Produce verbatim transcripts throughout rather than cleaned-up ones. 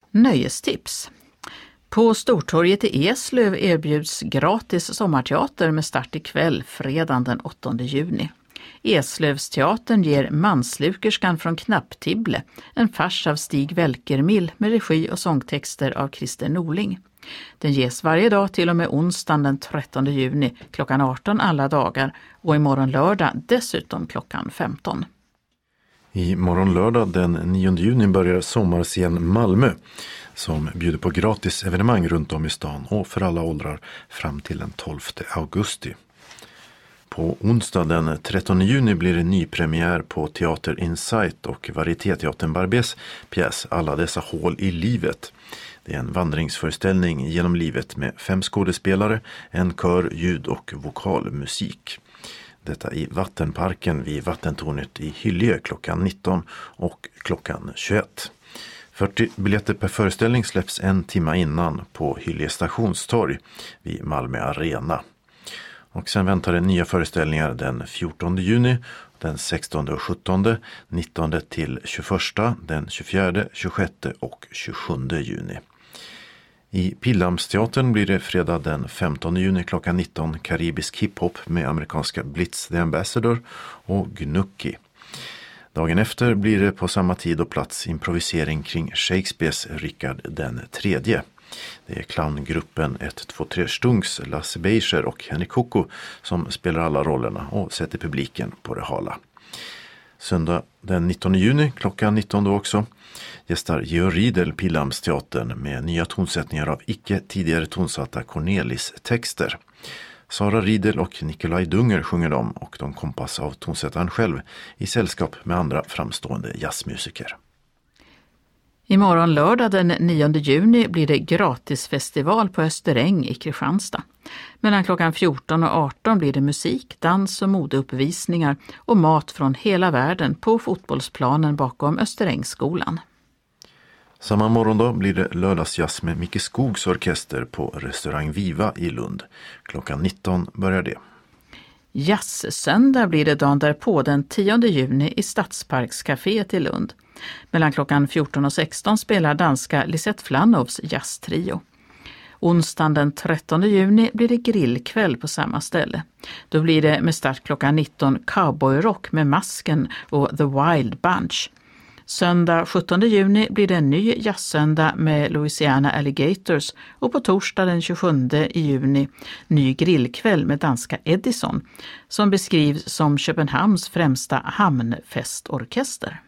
Nöjestips. På Stortorget i Eslöv erbjuds gratis sommarteater med start ikväll, fredagen den åttonde juni. Eslövsteatern ger Manslukerskan från Knapptibble, en fars av Stig Welkermill med regi och sångtexter av Christer Norling. Den ges varje dag till och med onsdagen den trettonde juni klockan arton alla dagar och imorgon lördag dessutom klockan femton. I morgon lördag den nionde juni börjar Sommarscen Malmö som bjuder på gratis evenemang runt om i stan och för alla åldrar fram till den tolfte augusti. På onsdag den trettonde juni blir det nypremiär på Teater Insight och Varietéteatern Barbés pjäs Alla dessa hål i livet. Det är en vandringsföreställning genom livet med fem skådespelare, en kör, ljud och vokalmusik. Detta i Vattenparken vid Vattentornet i Hyllie klockan nitton och klockan tjugoett. fyrtio biljetter per föreställning släpps en timme innan på Hyllie stationstorg vid Malmö Arena. Och sen väntar det nya föreställningar den fjortonde juni, den sextonde och sjuttonde, nittonde till tjugoförsta, den tjugofjärde, tjugosjätte och tjugosjunde juni. I Pildammsteatern blir det fredag den femtonde juni klockan nitton karibisk hiphop med amerikanska Blitz the Ambassador och Gnocchi. Dagen efter blir det på samma tid och plats improvisering kring Shakespeares Richard den tredje. Det är clowngruppen ett två tre Stungs, Lasse Beischer och Henrik Koko som spelar alla rollerna och sätter publiken på det hala. Söndag den nittonde juni klockan nitton då också gästar Georg Riedel Pildammsteatern med nya tonsättningar av icke tidigare tonsatta Cornelis-texter. Sara Riedel och Nikolaj Dunger sjunger dem och de kompas av tonsättaren själv i sällskap med andra framstående jazzmusiker. Imorgon lördag den nionde juni blir det gratisfestival på Österäng i Kristianstad. Mellan klockan fjorton och arton blir det musik, dans och modeuppvisningar och mat från hela världen på fotbollsplanen bakom Österängsskolan. Samma morgon då blir det lördagsjazz med Micke Skogs orkester på restaurang Viva i Lund. Klockan nitton börjar det. Jazzsöndag blir det dagen därpå den tionde juni i Stadsparkscaféet i Lund. Mellan klockan fjorton och sexton spelar danska Lisette Flanovs jazztrio. Onsdagen den trettonde juni blir det grillkväll på samma ställe. Då blir det med start klockan nitton cowboyrock med Masken och The Wild Bunch. Söndag sjuttonde juni blir det en ny jazzsöndag med Louisiana Alligators och på torsdag den tjugosjunde juni ny grillkväll med danska Edison som beskrivs som Köpenhamns främsta hamnfestorkester.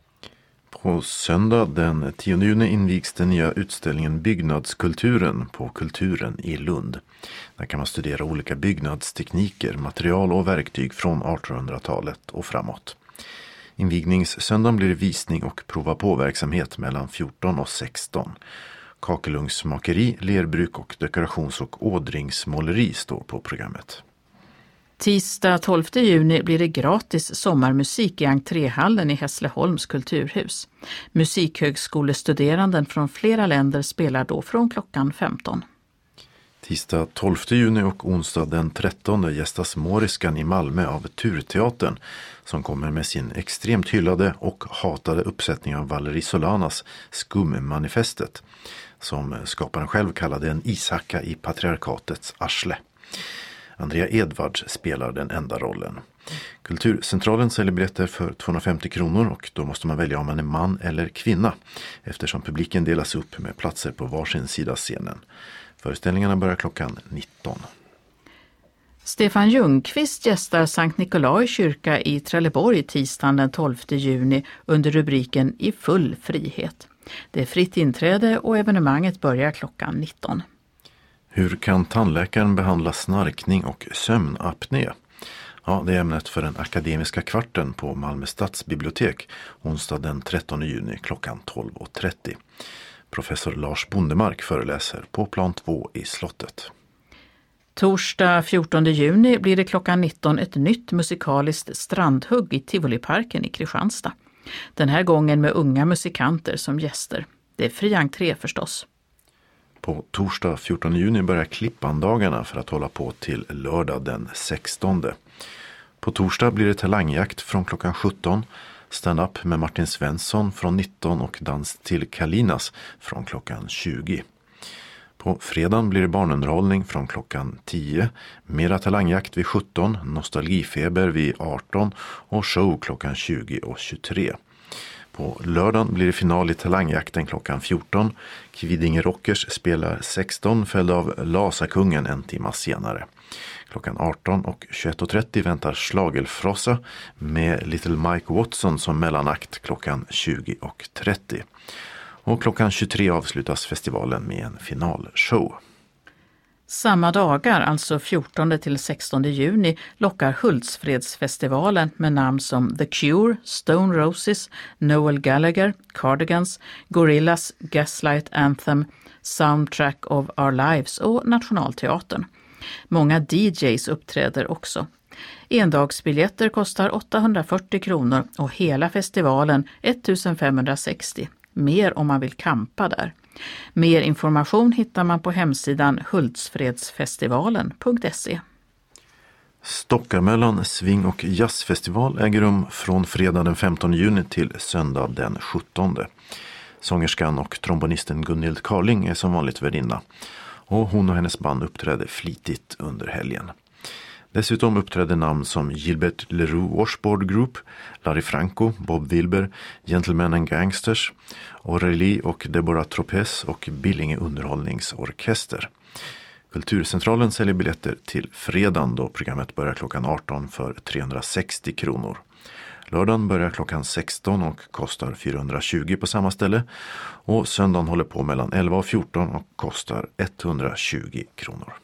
På söndag den tionde juni invigs den nya utställningen Byggnadskulturen på Kulturen i Lund. Där kan man studera olika byggnadstekniker, material och verktyg från artonhundratalet och framåt. Invigningssöndagen blir det visning och prova på verksamhet mellan fjorton och sexton. Kakelugnsmakeri, lerbruk och dekorations- och ådringsmåleri står på programmet. Tisdag tolfte juni blir det gratis sommarmusik i entréhallen i Hässleholms kulturhus. Musikhögskolestuderanden från flera länder spelar då från klockan femton. Tisdag tolfte juni och onsdag den trettonde gästas Moriskan i Malmö av Turteatern som kommer med sin extremt hyllade och hatade uppsättning av Valerie Solanas Skummanifestet som skaparen själv kallade en ishacka i patriarkatets arsle. Andrea Edvards spelar den enda rollen. Kulturcentralen säljer biljetter för tvåhundrafemtio kronor och då måste man välja om man är man eller kvinna eftersom publiken delas upp med platser på varsin sida scenen. Föreställningarna börjar klockan nitton. Stefan Ljungqvist gästar Sankt Nikolai kyrka i Trelleborg tisdagen den tolfte juni under rubriken I full frihet. Det är fritt inträde och evenemanget börjar klockan nitton. Hur kan tandläkaren behandla snarkning och sömnapné? Ja, det är ämnet för den akademiska kvarten på Malmö stadsbibliotek onsdag den trettonde juni klockan tolv och trettio. Professor Lars Bondemark föreläser på plan två i slottet. Torsdag fjortonde juni blir det klockan nitton ett nytt musikaliskt strandhugg i Tivoliparken i Kristianstad. Den här gången med unga musikanter som gäster. Det är fri entré förstås. På torsdag fjortonde juni börjar Klippandagarna för att hålla på till lördag den sextonde. På torsdag blir det talangjakt från klockan sjutton. stand-up med Martin Svensson från nitton och dans till Kalinas från klockan tjugo. På fredagen blir det barnunderhållning från klockan tio, mera talangjakt vid sjutton, nostalgifeber vid arton och show klockan tjugo och tjugotre. På lördagen blir det final i talangjakten klockan fjorton. Kvidinge Rockers spelar sexton, följd av Lasakungen en timme senare. Klockan arton och tjugoett och trettio väntar Schlagelfrossa med Little Mike Watson som mellanakt klockan tjugo och trettio. Och klockan tjugotre avslutas festivalen med en finalshow. Samma dagar, alltså fjortonde till sextonde juni, lockar Hultsfredsfestivalen med namn som The Cure, Stone Roses, Noel Gallagher, Cardigans, Gorillaz, Gaslight Anthem, Soundtrack of Our Lives och Nationalteatern. Många D Js uppträder också. Endagsbiljetter kostar åttahundrafyrtio kronor och hela festivalen ettusenfemhundrasextio. Mer om man vill kampa där. Mer information hittar man på hemsidan hultsfredsfestivalen punkt se. Stockarmöllan swing- och jazzfestival äger rum från fredag den femtonde juni till söndag den sjuttonde. Sångerskan och trombonisten Gunhild Carling är som vanligt värdinna och hon och hennes band uppträder flitigt under helgen. Dessutom uppträdde namn som Gilbert Leroux Washboard Group, Larry Franco, Bob Wilber, Gentlemen and Gangsters, Aurélie och Deborah Tropez och Billinge underhållningsorkester. Kulturcentralen säljer biljetter till fredagen då programmet börjar klockan arton för trehundrasextio kronor. Lördagen börjar klockan sexton och kostar fyrahundratjugo på samma ställe och söndagen håller på mellan elva och fjorton och kostar etthundratjugo kronor.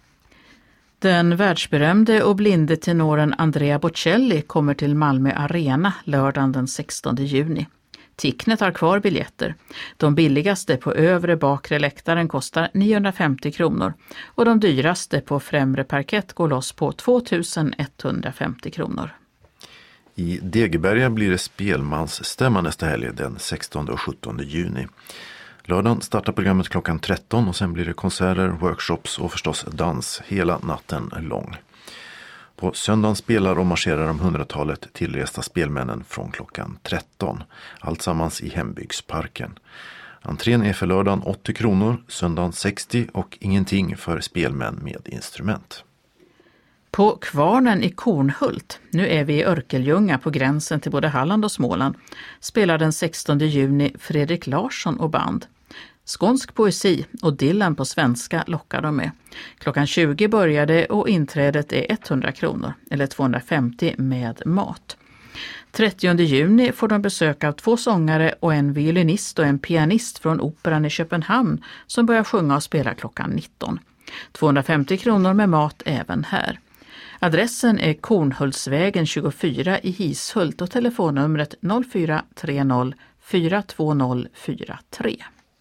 Den världsberömde och blinde tenoren Andrea Bocelli kommer till Malmö Arena lördagen den sextonde juni. Ticknet har kvar biljetter. De billigaste på övre bakre läktaren kostar niohundrafemtio kronor och de dyraste på främre parkett går loss på tvåtusen etthundrafemtio kronor. I Degeberga blir det spelmansstämma nästa helg den sextonde och sjuttonde juni. Lördagen startar programmet klockan tretton och sen blir det konserter, workshops och förstås dans hela natten lång. På söndagen spelar och marscherar de hundratalet tillresta spelmännen från klockan tretton. Alltsammans i Hembygdsparken. Entrén är för lördagen åttio kronor, söndagen sextio och ingenting för spelmän med instrument. På Kvarnen i Kornhult, nu är vi i Örkeljunga på gränsen till både Halland och Småland, spelar den sextonde juni Fredrik Larsson och band. Skånsk poesi och Dylan på svenska lockar de med. Klockan tjugo börjar det och inträdet är etthundra kronor eller tvåhundrafemtio med mat. trettionde juni får de besök av två sångare och en violinist och en pianist från Operan i Köpenhamn som börjar sjunga och spela klockan nitton. tvåhundrafemtio kronor med mat även här. Adressen är Kornhultsvägen tjugofyra i Hishult och telefonnumret noll fyra tre noll fyra två noll fyra tre.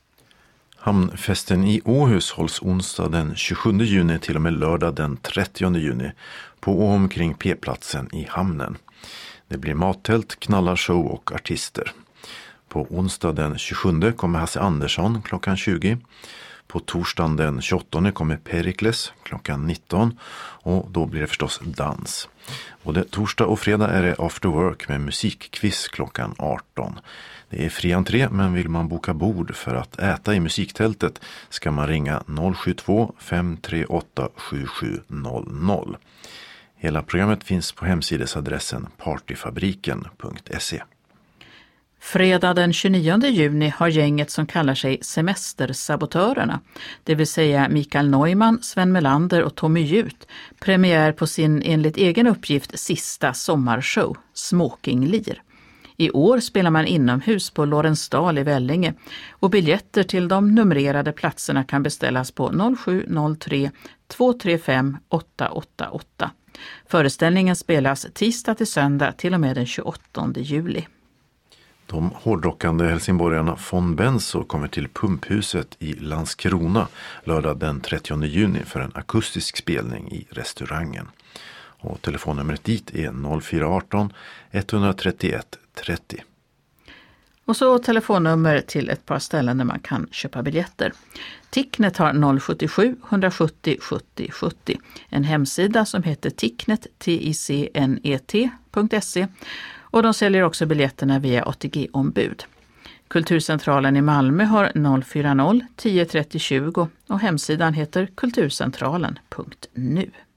Hamnfesten i Åhus hålls onsdag den tjugosjunde juni till och med lördag den trettionde juni på och omkring P-platsen i hamnen. Det blir mattält, knallarshow och artister. På onsdag den tjugosjunde kommer Hasse Andersson klockan tjugo. På torsdagen den tjugoåttonde kommer Perikles klockan nitton och då blir det förstås dans. Både torsdag och fredag är det after work med musikquiz klockan arton. Det är fri entré, men vill man boka bord för att äta i musiktältet ska man ringa noll sju två fem tre åtta sju sju noll noll. Hela programmet finns på hemsidesadressen partyfabriken punkt se. Fredag den tjugonionde juni har gänget som kallar sig Semestersabotörerna, det vill säga Mikael Neumann, Sven Melander och Tommy Jut, premiär på sin enligt egen uppgift sista sommarshow, Smoking-lir. I år spelar man inomhus på Lorensdal i Vellinge och biljetter till de numrerade platserna kan beställas på noll sju noll tre två tre fem åtta åtta åtta. Föreställningen spelas tisdag till söndag till och med den tjugoåttonde juli. De hårdrockande helsingborgarna von Benzo kommer till Pumphuset i Landskrona lördag den trettionde juni för en akustisk spelning i restaurangen. Och telefonnumret dit är noll fyra ett åtta ett tre ett trettio. Och så telefonnummer till ett par ställen där man kan köpa biljetter. Ticknet har noll sju sju sjuhundrasjuttio sjuttio sjuttio. En hemsida som heter ticknet, T I C N E T punkt se. Och de säljer också biljetterna via A T G-ombud. Kulturcentralen i Malmö har noll fyra noll tio trettio tjugo och hemsidan heter kulturcentralen punkt nu.